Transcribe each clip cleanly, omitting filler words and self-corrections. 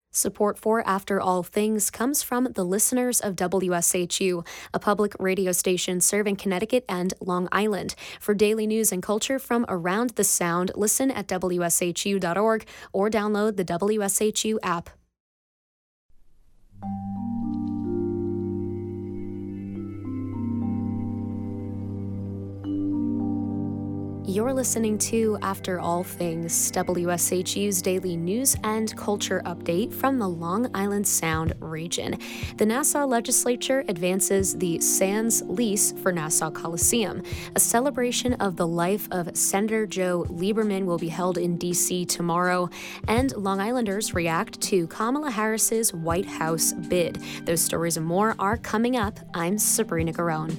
Support for After All Things comes from the listeners of WSHU, a public radio station serving Connecticut and Long Island. For daily news and culture from around the Sound, listen at WSHU.org or download the WSHU app. You're listening to After All Things, WSHU's daily news and culture update from the Long Island Sound region. The Nassau Legislature advances the Sands lease for Nassau Coliseum. A celebration of the life of Senator Joe Lieberman will be held in D.C. tomorrow, and Long Islanders react to Kamala Harris's White House bid. Those stories and more are coming up. I'm Sabrina Garone.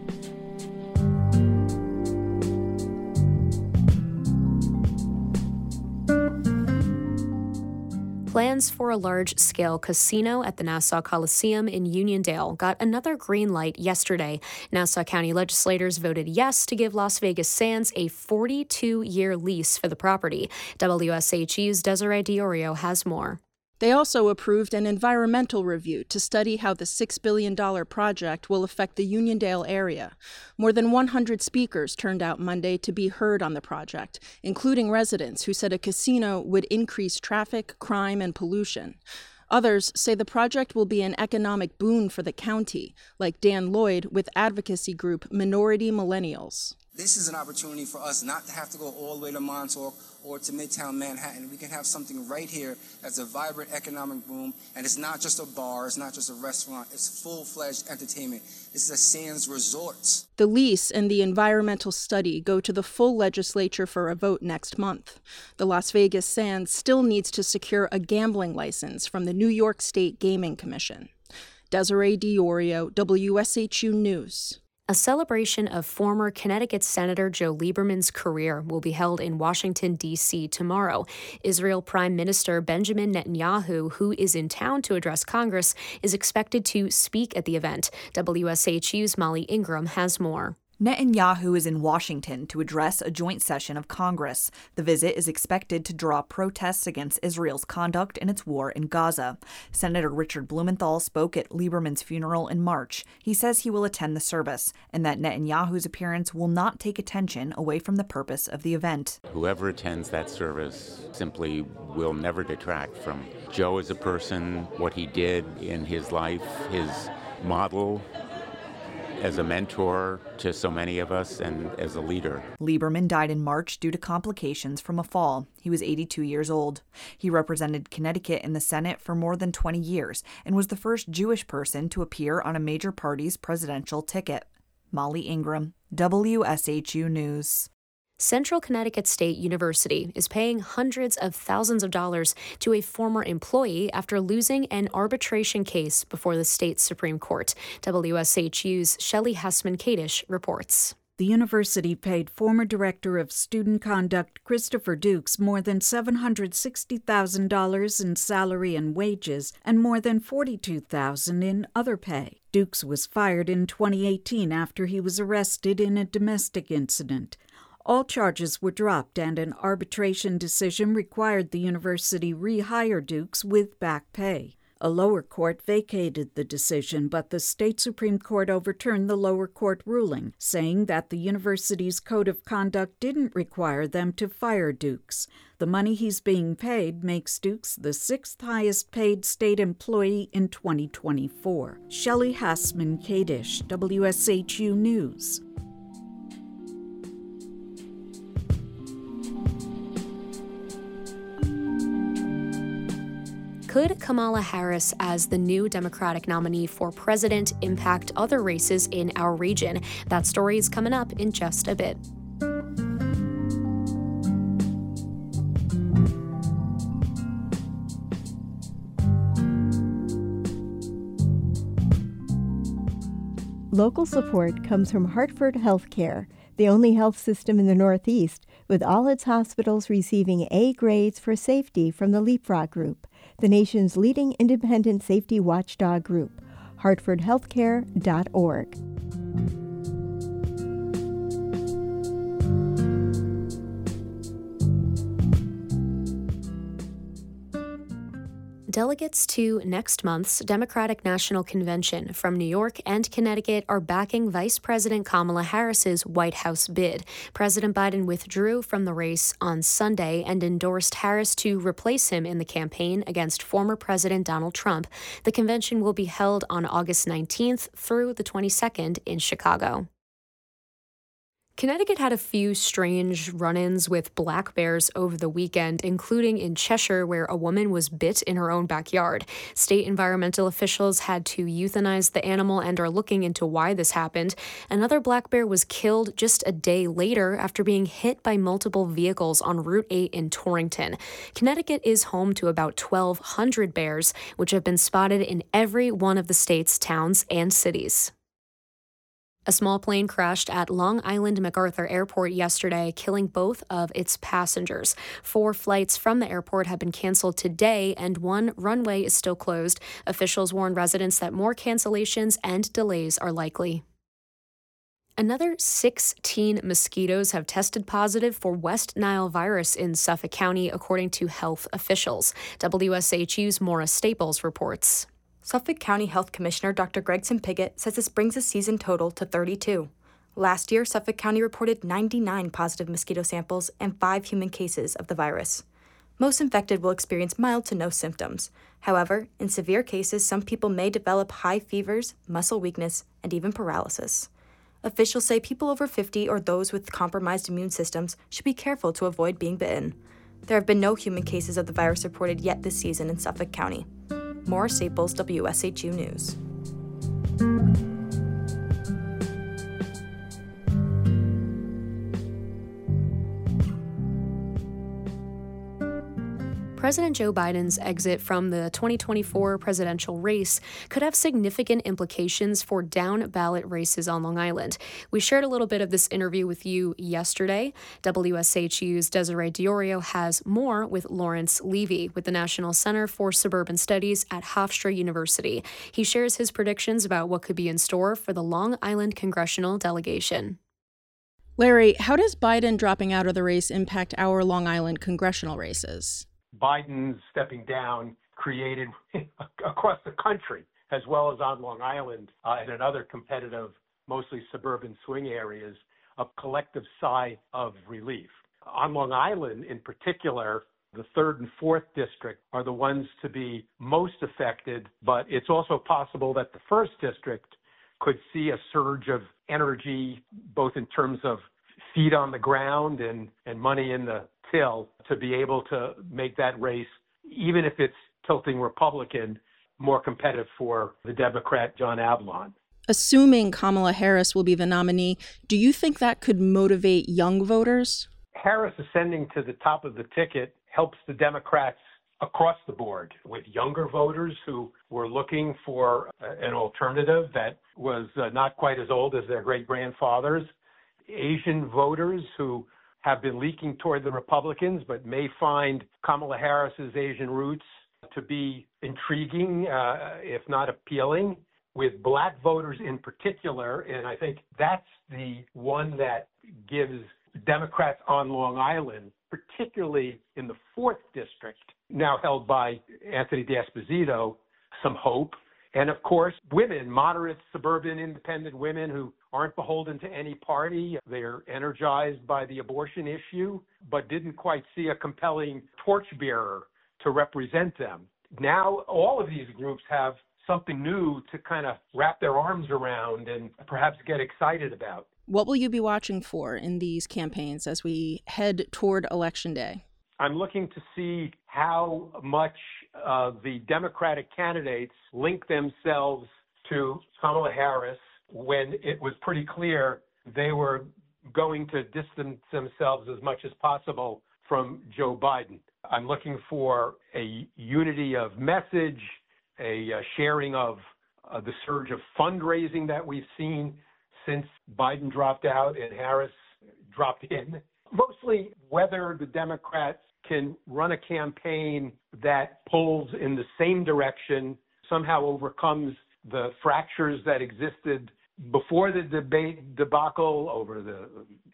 Plans for a large-scale casino at the Nassau Coliseum in Uniondale got another green light yesterday. Nassau County legislators voted yes to give Las Vegas Sands a 42-year lease for the property. WSHU's Desiree Diorio has more. They also approved an environmental review to study how the $6 billion project will affect the Uniondale area. More than 100 speakers turned out Monday to be heard on the project, including residents who said a casino would increase traffic, crime, and pollution. Others say the project will be an economic boon for the county, like Dan Lloyd with advocacy group Minority Millennials. This is an opportunity for us not to have to go all the way to Montauk or to Midtown Manhattan. We can have something right here that's a vibrant economic boom, and it's not just a bar, it's not just a restaurant, it's full-fledged entertainment. This is a Sands Resort. The lease and the environmental study go to the full legislature for a vote next month. The Las Vegas Sands still needs to secure a gambling license from the New York State Gaming Commission. Desiree Diorio, WSHU News. A celebration of former Connecticut Senator Joe Lieberman's career will be held in Washington, D.C. tomorrow. Israel Prime Minister Benjamin Netanyahu, who is in town to address Congress, is expected to speak at the event. WSHU's Molly Ingram has more. Netanyahu is in Washington to address a joint session of Congress. The visit is expected to draw protests against Israel's conduct in its war in Gaza. Senator Richard Blumenthal spoke at Lieberman's funeral in March. He says he will attend the service and that Netanyahu's appearance will not take attention away from the purpose of the event. Whoever attends that service simply will never detract from Joe as a person, what he did in his life, his model as a mentor to so many of us and as a leader. Lieberman died in March due to complications from a fall. He was 82 years old. He represented Connecticut in the Senate for more than 20 years and was the first Jewish person to appear on a major party's presidential ticket. Molly Ingram, WSHU News. Central Connecticut State University is paying hundreds of thousands of dollars to a former employee after losing an arbitration case before the state Supreme Court. WSHU's Shelley Hessman-Kadish reports. The university paid former Director of Student Conduct Christopher Dukes more than $760,000 in salary and wages and more than $42,000 in other pay. Dukes was fired in 2018 after he was arrested in a domestic incident. All charges were dropped, and an arbitration decision required the university rehire Dukes with back pay. A lower court vacated the decision, but the state Supreme Court overturned the lower court ruling, saying that the university's code of conduct didn't require them to fire Dukes. The money he's being paid makes Dukes the sixth highest paid state employee in 2024. Shelley Hessman-Kadish, WSHU News. Could Kamala Harris as the new Democratic nominee for president impact other races in our region? That story is coming up in just a bit. Local support comes from Hartford Healthcare, the only health system in the Northeast, with all its hospitals receiving A grades for safety from the Leapfrog Group, the nation's leading independent safety watchdog group. HartfordHealthcare.org. Delegates to next month's Democratic National Convention from New York and Connecticut are backing Vice President Kamala Harris's White House bid. President Biden withdrew from the race on Sunday and endorsed Harris to replace him in the campaign against former President Donald Trump. The convention will be held on August 19th through the 22nd in Chicago. Connecticut had a few strange run-ins with black bears over the weekend, including in Cheshire, where a woman was bit in her own backyard. State environmental officials had to euthanize the animal and are looking into why this happened. Another black bear was killed just a day later after being hit by multiple vehicles on Route 8 in Torrington. Connecticut is home to about 1,200 bears, which have been spotted in every one of the state's towns and cities. A small plane crashed at Long Island MacArthur Airport yesterday, killing both of its passengers. 4 flights from the airport have been canceled today, and 1 runway is still closed. Officials warn residents that more cancellations and delays are likely. Another 16 mosquitoes have tested positive for West Nile virus in Suffolk County, according to health officials. WSHU's Maura Staples reports. Suffolk County Health Commissioner Dr. Gregson Piggott says this brings the season total to 32. Last year, Suffolk County reported 99 positive mosquito samples and 5 human cases of the virus. Most infected will experience mild to no symptoms. However, in severe cases, some people may develop high fevers, muscle weakness, and even paralysis. Officials say people over 50 or those with compromised immune systems should be careful to avoid being bitten. There have been no human cases of the virus reported yet this season in Suffolk County. Maura Staples, WSHU News. President Joe Biden's exit from the 2024 presidential race could have significant implications for down-ballot races on Long Island. We shared a little bit of this interview with you yesterday. WSHU's Desiree Diorio has more with Lawrence Levy with the National Center for Suburban Studies at Hofstra University. He shares his predictions about what could be in store for the Long Island congressional delegation. Larry, how does Biden dropping out of the race impact our Long Island congressional races? Biden stepping down created across the country, as well as on Long Island and in other competitive, mostly suburban swing areas, a collective sigh of relief. On Long Island in particular, the 3rd and 4th district are the ones to be most affected, but it's also possible that the 1st district could see a surge of energy, both in terms of feet on the ground and money in the till, to be able to make that race, even if it's tilting Republican, more competitive for the Democrat John Avalon. Assuming Kamala Harris will be the nominee, do you think that could motivate young voters? Harris ascending to the top of the ticket helps the Democrats across the board, with younger voters who were looking for an alternative that was not quite as old as their great-grandfathers, Asian voters who have been leaking toward the Republicans, but may find Kamala Harris's Asian roots to be intriguing, if not appealing, with black voters in particular. And I think that's the one that gives Democrats on Long Island, particularly in the 4th district, now held by Anthony D'Esposito, some hope. And of course, women, moderate, suburban, independent women who aren't beholden to any party. They're energized by the abortion issue, but didn't quite see a compelling torchbearer to represent them. Now, all of these groups have something new to kind of wrap their arms around and perhaps get excited about. What will you be watching for in these campaigns as we head toward Election Day? I'm looking to see how much the Democratic candidates link themselves to Kamala Harris when it was pretty clear they were going to distance themselves as much as possible from Joe Biden. I'm looking for a unity of message, a sharing of the surge of fundraising that we've seen since Biden dropped out and Harris dropped in. Mostly whether the Democrats can run a campaign that pulls in the same direction, somehow overcomes the fractures that existed before the debate debacle over the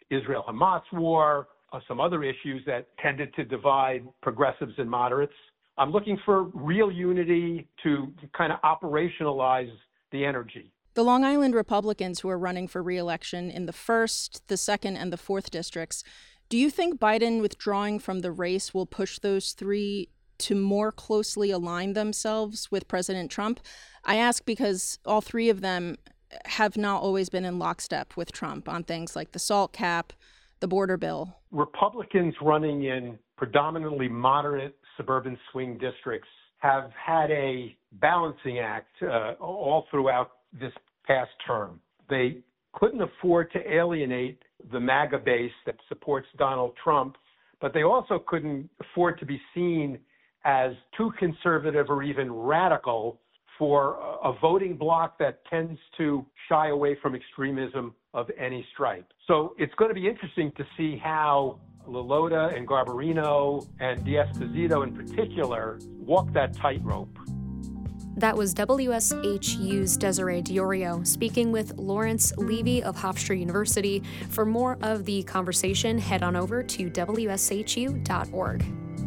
Israel-Hamas war, some other issues that tended to divide progressives and moderates, I'm looking for real unity to kind of operationalize the energy. The Long Island Republicans who are running for re-election in the 1st, the 2nd, and the 4th districts, do you think Biden withdrawing from the race will push those three to more closely align themselves with President Trump? I ask because all three of them have not always been in lockstep with Trump on things like the SALT cap, the border bill. Republicans running in predominantly moderate suburban swing districts have had a balancing act all throughout this past term. They couldn't afford to alienate the MAGA base that supports Donald Trump, but they also couldn't afford to be seen as too conservative or even radical for a voting bloc that tends to shy away from extremism of any stripe. So it's going to be interesting to see how Lilloda and Garbarino and D'Esposito in particular walk that tightrope. That was WSHU's Desiree Diorio speaking with Lawrence Levy of Hofstra University. For more of the conversation, head on over to WSHU.org.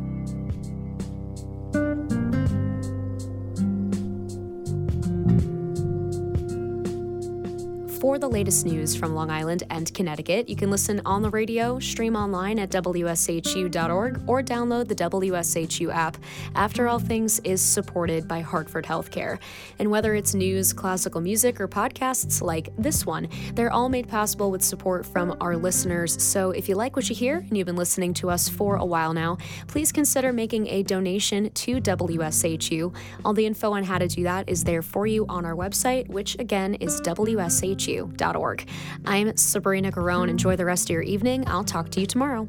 For the latest news from Long Island and Connecticut, you can listen on the radio, stream online at WSHU.org, or download the WSHU app. After All Things is supported by Hartford Healthcare. And whether it's news, classical music, or podcasts like this one, they're all made possible with support from our listeners. So if you like what you hear and you've been listening to us for a while now, please consider making a donation to WSHU. All the info on how to do that is there for you on our website, which again is WSHU.org. I'm Sabrina Garone. Enjoy the rest of your evening. I'll talk to you tomorrow.